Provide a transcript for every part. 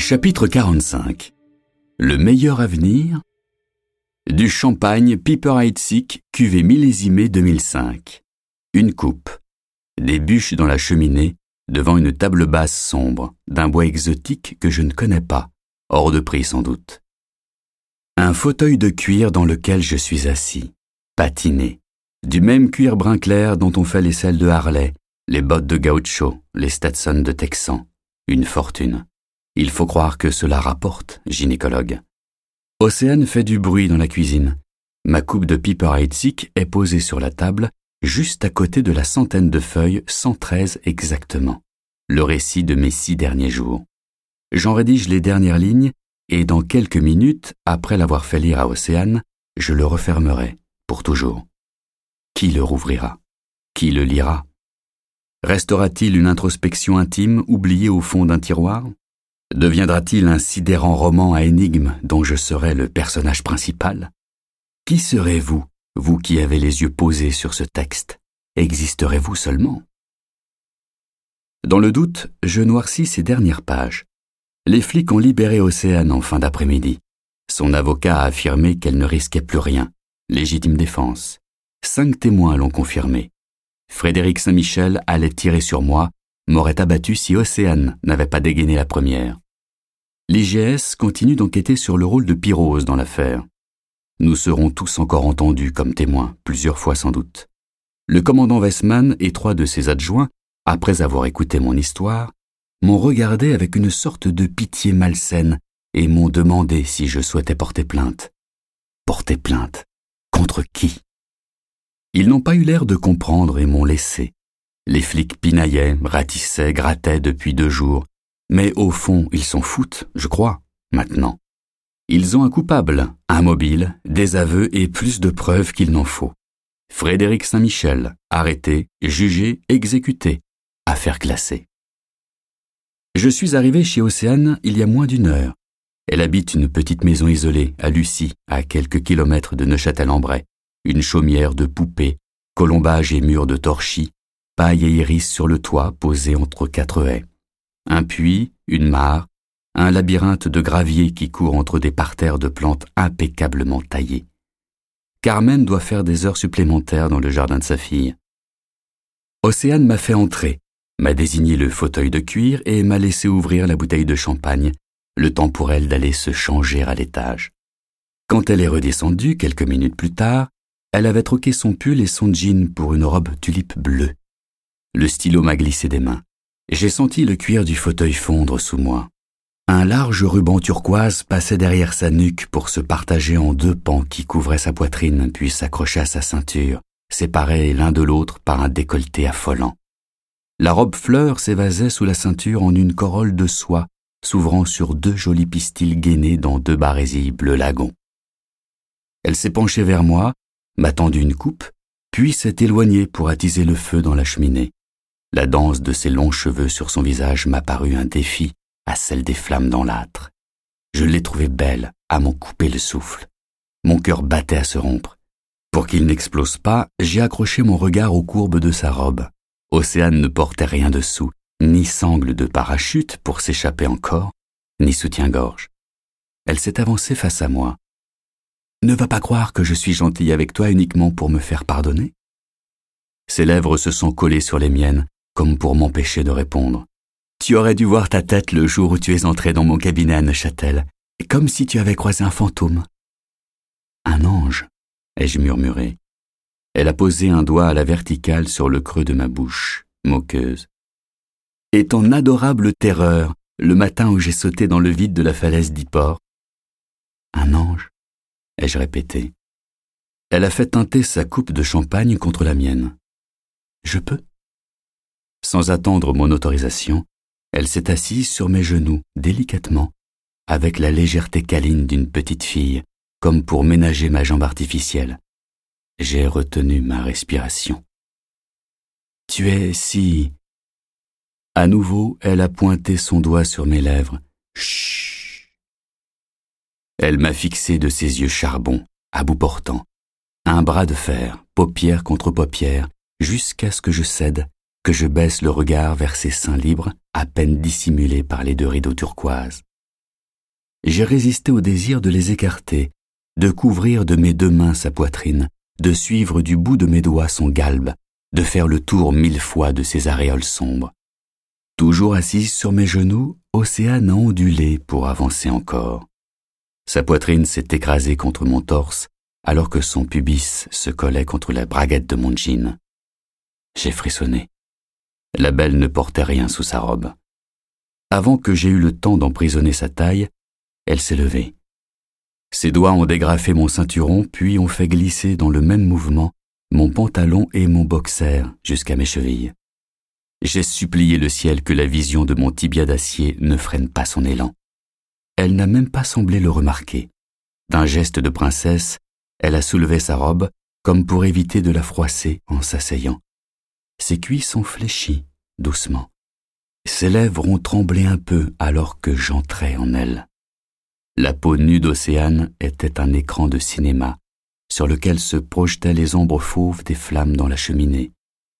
Chapitre 45. Le meilleur avenir. Du champagne Piper Heidsieck, cuvée millésimée 2005. Une coupe. Des bûches dans la cheminée, devant une table basse sombre, d'un bois exotique que je ne connais pas, hors de prix sans doute. Un fauteuil de cuir dans lequel je suis assis, patiné, du même cuir brun clair dont on fait les selles de Harley, les bottes de gaucho, les Stetson de Texan. Une fortune. Il faut croire que cela rapporte, gynécologue. Océane fait du bruit dans la cuisine. Ma coupe de Piper Heidsieck est posée sur la table, juste à côté de la centaine de feuilles, 113 exactement. Le récit de mes 6 derniers jours. J'en rédige les dernières lignes, et dans quelques minutes, après l'avoir fait lire à Océane, je le refermerai, pour toujours. Qui le rouvrira? Qui le lira? Restera-t-il une introspection intime oubliée au fond d'un tiroir? Deviendra-t-il un sidérant roman à énigmes dont je serai le personnage principal? Qui serez-vous, vous qui avez les yeux posés sur ce texte? Existerez-vous seulement? Dans le doute, je noircis ces dernières pages. Les flics ont libéré Océane en fin d'après-midi. Son avocat a affirmé qu'elle ne risquait plus rien. Légitime défense. 5 témoins l'ont confirmé. Frédéric Saint-Michel allait tirer sur moi, m'aurait abattu si Océane n'avait pas dégainé la première. L'IGS continue d'enquêter sur le rôle de Pyrrhose dans l'affaire. Nous serons tous encore entendus comme témoins, plusieurs fois sans doute. Le commandant Westman et 3 de ses adjoints, après avoir écouté mon histoire, m'ont regardé avec une sorte de pitié malsaine et m'ont demandé si je souhaitais porter plainte. Porter plainte? Contre qui? Ils n'ont pas eu l'air de comprendre et m'ont laissé. Les flics pinaillaient, ratissaient, grattaient depuis 2 jours. Mais au fond, ils s'en foutent, je crois, maintenant. Ils ont un coupable, un mobile, des aveux et plus de preuves qu'il n'en faut. Frédéric Saint-Michel, arrêté, jugé, exécuté. Affaire classée. Je suis arrivé chez Océane il y a moins d'1 heure. Elle habite une petite maison isolée, à Lucy, à quelques kilomètres de Neufchâtel-en-Bray. Une chaumière de poupées, colombages et murs de torchis, paille et iris sur le toit posé entre 4 haies. Un puits, une mare, un labyrinthe de gravier qui court entre des parterres de plantes impeccablement taillées. Carmen doit faire des heures supplémentaires dans le jardin de sa fille. Océane m'a fait entrer, m'a désigné le fauteuil de cuir et m'a laissé ouvrir la bouteille de champagne, le temps pour elle d'aller se changer à l'étage. Quand elle est redescendue, quelques minutes plus tard, elle avait troqué son pull et son jean pour une robe tulipe bleue. Le stylo m'a glissé des mains. J'ai senti le cuir du fauteuil fondre sous moi. Un large ruban turquoise passait derrière sa nuque pour se partager en 2 pans qui couvraient sa poitrine puis s'accrochaient à sa ceinture, séparés l'un de l'autre par un décolleté affolant. La robe fleur s'évasait sous la ceinture en une corolle de soie, s'ouvrant sur 2 jolis pistils gainés dans 2 barésilles bleu lagon. Elle s'est penchée vers moi, m'a tendu une coupe, puis s'est éloignée pour attiser le feu dans la cheminée. La danse de ses longs cheveux sur son visage m'a paru un défi à celle des flammes dans l'âtre. Je l'ai trouvée belle, à m'en couper le souffle. Mon cœur battait à se rompre. Pour qu'il n'explose pas, j'ai accroché mon regard aux courbes de sa robe. Océane ne portait rien dessous, ni sangle de parachute pour s'échapper encore, ni soutien-gorge. Elle s'est avancée face à moi. Ne va pas croire que je suis gentille avec toi uniquement pour me faire pardonner? Ses lèvres se sont collées sur les miennes, comme pour m'empêcher de répondre. Tu aurais dû voir ta tête le jour où tu es entré dans mon cabinet à Neufchâtel, comme si tu avais croisé un fantôme. Un ange, ai-je murmuré. Elle a posé un doigt à la verticale sur le creux de ma bouche, moqueuse. Et ton adorable terreur, le matin où j'ai sauté dans le vide de la falaise d'Yport. Un ange, ai-je répété. Elle a fait teinter sa coupe de champagne contre la mienne. Je peux? Sans attendre mon autorisation, elle s'est assise sur mes genoux, délicatement, avec la légèreté câline d'une petite fille, comme pour ménager ma jambe artificielle. J'ai retenu ma respiration. Tu es si... À nouveau, elle a pointé son doigt sur mes lèvres. Chut. Elle m'a fixé de ses yeux charbon, à bout portant. Un bras de fer, paupière contre paupière, jusqu'à ce que je cède, que je baisse le regard vers ses seins libres, à peine dissimulés par les 2 rideaux turquoises. j'ai résisté au désir de les écarter, de couvrir de mes 2 mains sa poitrine, de suivre du bout de mes doigts son galbe, de faire le tour 1000 fois de ses aréoles sombres. Toujours assise sur mes genoux, Océane a ondulé pour avancer encore. Sa poitrine s'est écrasée contre mon torse, alors que son pubis se collait contre la braguette de mon jean. J'ai frissonné. La belle ne portait rien sous sa robe. Avant que j'aie eu le temps d'emprisonner sa taille, elle s'est levée. Ses doigts ont dégrafé mon ceinturon, puis ont fait glisser dans le même mouvement mon pantalon et mon boxer jusqu'à mes chevilles. J'ai supplié le ciel que la vision de mon tibia d'acier ne freine pas son élan. Elle n'a même pas semblé le remarquer. D'un geste de princesse, elle a soulevé sa robe comme pour éviter de la froisser en s'asseyant. Ses cuisses ont fléchi, doucement. Ses lèvres ont tremblé un peu alors que j'entrais en elle. La peau nue d'Océane était un écran de cinéma sur lequel se projetaient les ombres fauves des flammes dans la cheminée.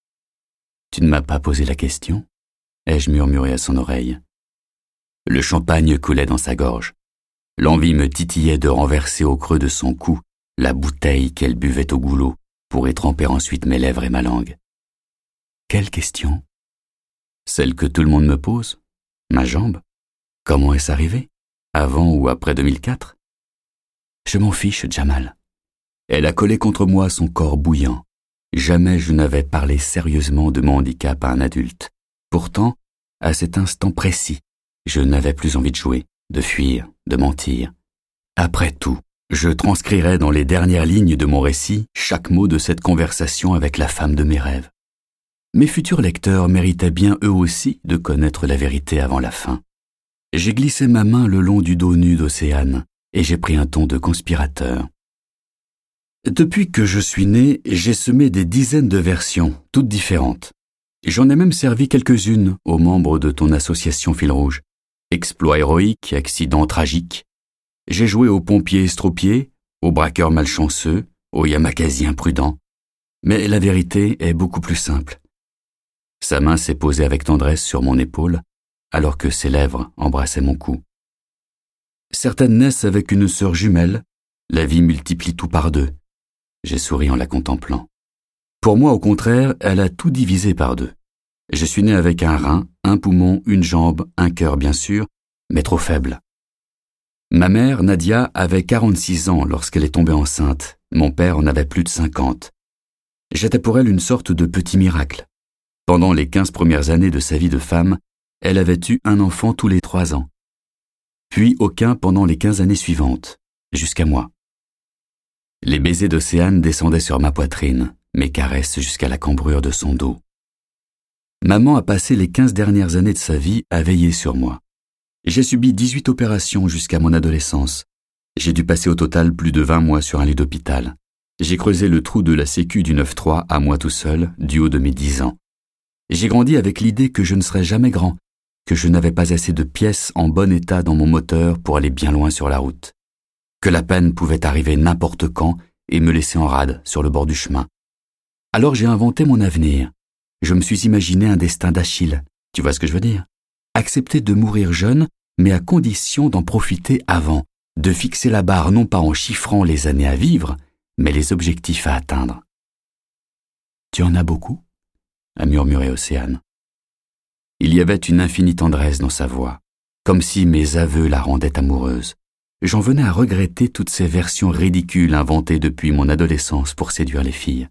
« Tu ne m'as pas posé la question ?» ai-je murmuré à son oreille. Le champagne coulait dans sa gorge. L'envie me titillait de renverser au creux de son cou la bouteille qu'elle buvait au goulot pour y tremper ensuite mes lèvres et ma langue. Quelle question? Celle que tout le monde me pose? Ma jambe? Comment est-ce arrivé? Avant ou après 2004? Je m'en fiche, Jamal. Elle a collé contre moi son corps bouillant. Jamais je n'avais parlé sérieusement de mon handicap à un adulte. Pourtant, à cet instant précis, je n'avais plus envie de jouer, de fuir, de mentir. Après tout, je transcrirais dans les dernières lignes de mon récit chaque mot de cette conversation avec la femme de mes rêves. Mes futurs lecteurs méritaient bien eux aussi de connaître la vérité avant la fin. J'ai glissé ma main le long du dos nu d'Océane et j'ai pris un ton de conspirateur. Depuis que je suis né, j'ai semé des dizaines de versions, toutes différentes. J'en ai même servi quelques-unes aux membres de ton association Fil Rouge. Exploits héroïques, accidents tragiques. J'ai joué aux pompiers estropiés, aux braqueurs malchanceux, aux yamakasi imprudents. Mais la vérité est beaucoup plus simple. Sa main s'est posée avec tendresse sur mon épaule, alors que ses lèvres embrassaient mon cou. Certaines naissent avec une sœur jumelle, la vie multiplie tout par 2. J'ai souri en la contemplant. Pour moi, au contraire, elle a tout divisé par 2. Je suis né avec un rein, un poumon, une jambe, un cœur bien sûr, mais trop faible. Ma mère, Nadia, avait 46 ans lorsqu'elle est tombée enceinte. Mon père en avait plus de 50. J'étais pour elle une sorte de petit miracle. Pendant les 15 premières années de sa vie de femme, elle avait eu un enfant tous les 3 ans. Puis aucun pendant les 15 années suivantes, jusqu'à moi. Les baisers d'Océane descendaient sur ma poitrine, mes caresses jusqu'à la cambrure de son dos. Maman a passé les 15 dernières années de sa vie à veiller sur moi. J'ai subi 18 opérations jusqu'à mon adolescence. J'ai dû passer au total plus de 20 mois sur un lit d'hôpital. J'ai creusé le trou de la sécu du 9-3 à moi tout seul, du haut de mes 10 ans. J'ai grandi avec l'idée que je ne serais jamais grand, que je n'avais pas assez de pièces en bon état dans mon moteur pour aller bien loin sur la route, que la peine pouvait arriver n'importe quand et me laisser en rade sur le bord du chemin. Alors j'ai inventé mon avenir. Je me suis imaginé un destin d'Achille, tu vois ce que je veux dire? Accepter de mourir jeune, mais à condition d'en profiter avant, de fixer la barre non pas en chiffrant les années à vivre, mais les objectifs à atteindre. Tu en as beaucoup? A murmuré Océane. Il y avait une infinie tendresse dans sa voix, comme si mes aveux la rendaient amoureuse. J'en venais à regretter toutes ces versions ridicules inventées depuis mon adolescence pour séduire les filles.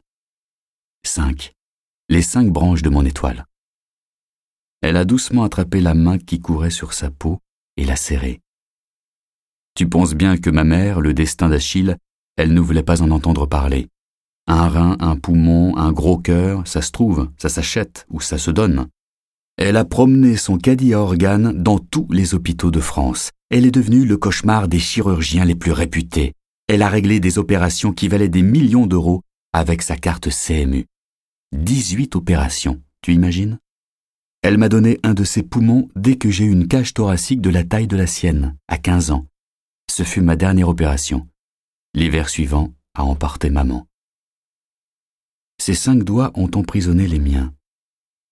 5. Les 5 branches de mon étoile. Elle a doucement attrapé la main qui courait sur sa peau et l'a serrée. Tu penses bien que ma mère, le destin d'Achille, elle ne voulait pas en entendre parler. Un rein, un poumon, un gros cœur, ça se trouve, ça s'achète ou ça se donne. Elle a promené son caddie à organes dans tous les hôpitaux de France. Elle est devenue le cauchemar des chirurgiens les plus réputés. Elle a réglé des opérations qui valaient des millions d'euros avec sa carte CMU. 18 opérations, tu imagines? Elle m'a donné un de ses poumons dès que j'ai eu une cage thoracique de la taille de la sienne, à 15 ans. Ce fut ma dernière opération. L'hiver suivant a emporté maman. Ses 5 doigts ont emprisonné les miens.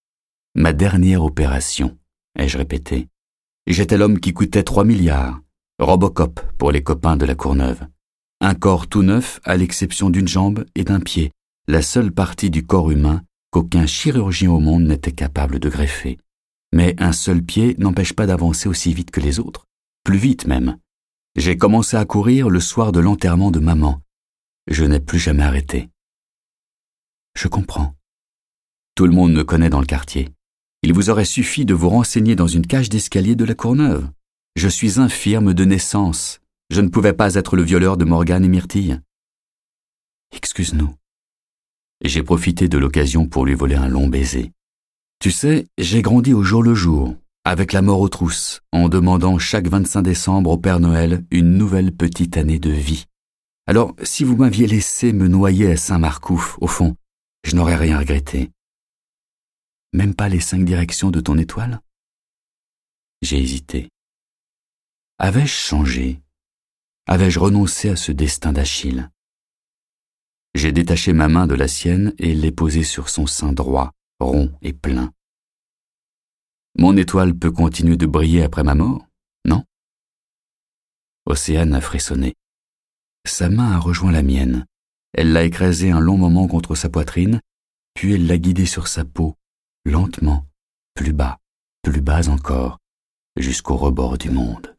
Ma dernière opération, ai-je répété. J'étais l'homme qui coûtait 3 milliards. Robocop pour les copains de la Courneuve. Un corps tout neuf à l'exception d'une jambe et d'un pied, la seule partie du corps humain qu'aucun chirurgien au monde n'était capable de greffer. Mais un seul pied n'empêche pas d'avancer aussi vite que les autres, plus vite même. J'ai commencé à courir le soir de l'enterrement de maman. Je n'ai plus jamais arrêté. Je comprends. Tout le monde me connaît dans le quartier. Il vous aurait suffi de vous renseigner dans une cage d'escalier de la Courneuve. Je suis infirme de naissance. Je ne pouvais pas être le violeur de Morgane et Myrtille. Excuse-nous. J'ai profité de l'occasion pour lui voler un long baiser. Tu sais, j'ai grandi au jour le jour, avec la mort aux trousses, en demandant chaque 25 décembre au Père Noël une nouvelle petite année de vie. Alors, si vous m'aviez laissé me noyer à Saint-Marcouf, au fond, je n'aurais rien regretté. Même pas les 5 directions de ton étoile? J'ai hésité. Avais-je changé? Avais-je renoncé à ce destin d'Achille? J'ai détaché ma main de la sienne et l'ai posée sur son sein droit, rond et plein. Mon étoile peut continuer de briller après ma mort, non? Océane a frissonné. Sa main a rejoint la mienne. Elle l'a écrasée un long moment contre sa poitrine, puis elle l'a guidée sur sa peau, lentement, plus bas encore, jusqu'au rebord du monde.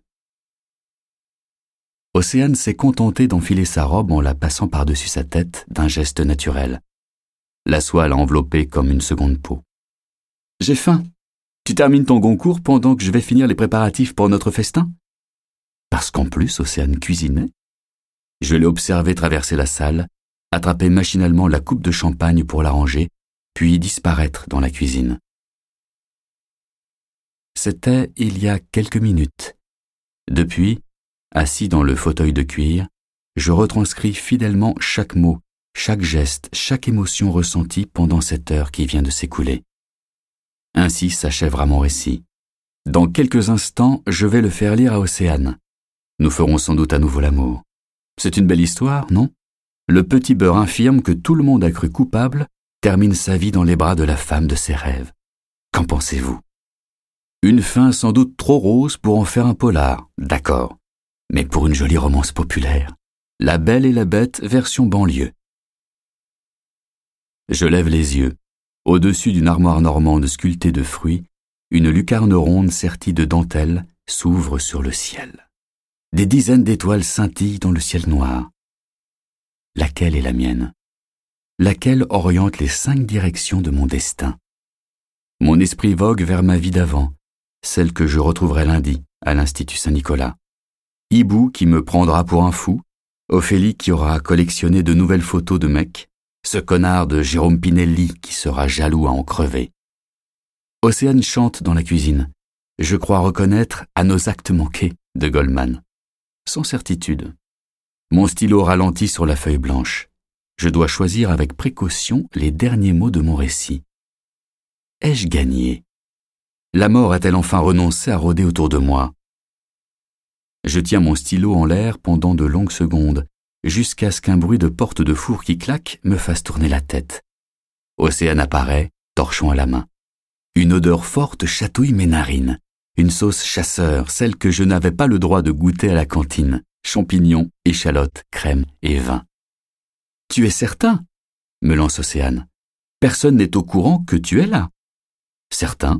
Océane s'est contentée d'enfiler sa robe en la passant par-dessus sa tête d'un geste naturel. La soie l'a enveloppée comme une seconde peau. « J'ai faim. Tu termines ton concours pendant que je vais finir les préparatifs pour notre festin ?» Parce qu'en plus, Océane cuisinait. Je l'ai observée traverser la salle, attraper machinalement la coupe de champagne pour la ranger, puis disparaître dans la cuisine. C'était il y a quelques minutes. Depuis, assis dans le fauteuil de cuir, je retranscris fidèlement chaque mot, chaque geste, chaque émotion ressentie pendant cette heure qui vient de s'écouler. Ainsi s'achèvera mon récit. Dans quelques instants, je vais le faire lire à Océane. Nous ferons sans doute à nouveau l'amour. C'est une belle histoire, non? Le petit beurre infirme que tout le monde a cru coupable termine sa vie dans les bras de la femme de ses rêves. Qu'en pensez-vous? Une fin sans doute trop rose pour en faire un polar, d'accord. Mais pour une jolie romance populaire. La Belle et la Bête version banlieue. Je lève les yeux. Au-dessus d'une armoire normande sculptée de fruits, une lucarne ronde sertie de dentelle s'ouvre sur le ciel. Des dizaines d'étoiles scintillent dans le ciel noir. Laquelle est la mienne? Laquelle oriente les 5 directions de mon destin? Mon esprit vogue vers ma vie d'avant, celle que je retrouverai lundi à l'Institut Saint-Nicolas. Hibou qui me prendra pour un fou, Ophélie qui aura collectionné de nouvelles photos de mecs, ce connard de Jérôme Pinelli qui sera jaloux à en crever. Océane chante dans la cuisine. Je crois reconnaître « À nos actes manqués » de Goldman. Sans certitude. Mon stylo ralentit sur la feuille blanche. Je dois choisir avec précaution les derniers mots de mon récit. Ai-je gagné? La mort a-t-elle enfin renoncé à rôder autour de moi? Je tiens mon stylo en l'air pendant de longues secondes, jusqu'à ce qu'un bruit de porte de four qui claque me fasse tourner la tête. Océane apparaît, torchon à la main. Une odeur forte chatouille mes narines. Une sauce chasseur, celle que je n'avais pas le droit de goûter à la cantine. Champignons, échalotes, crème et vin. « Tu es certain ?» me lance Océane. « Personne n'est au courant que tu es là. »« Certain. »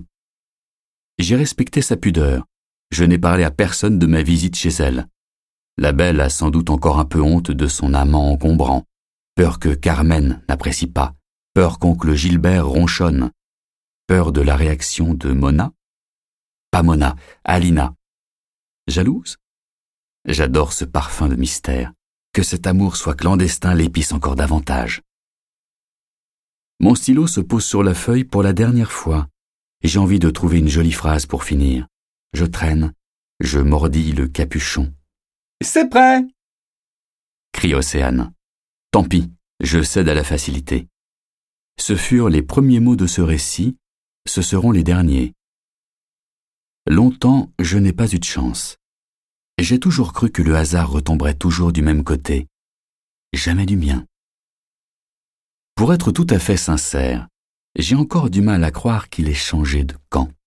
J'ai respecté sa pudeur. Je n'ai parlé à personne de ma visite chez elle. La belle a sans doute encore un peu honte de son amant encombrant. Peur que Carmen n'apprécie pas. Peur qu'oncle Gilbert ronchonne. Peur de la réaction de Mona? Pas Mona, Alina. Jalouse? J'adore ce parfum de mystère. Que cet amour soit clandestin l'épice encore davantage. Mon stylo se pose sur la feuille pour la dernière fois. J'ai envie de trouver une jolie phrase pour finir. Je traîne, je mordis le capuchon. « C'est prêt !» crie Océane. Tant pis, je cède à la facilité. Ce furent les premiers mots de ce récit, ce seront les derniers. Longtemps, je n'ai pas eu de chance. J'ai toujours cru que le hasard retomberait toujours du même côté, jamais du mien. Pour être tout à fait sincère, j'ai encore du mal à croire qu'il ait changé de camp.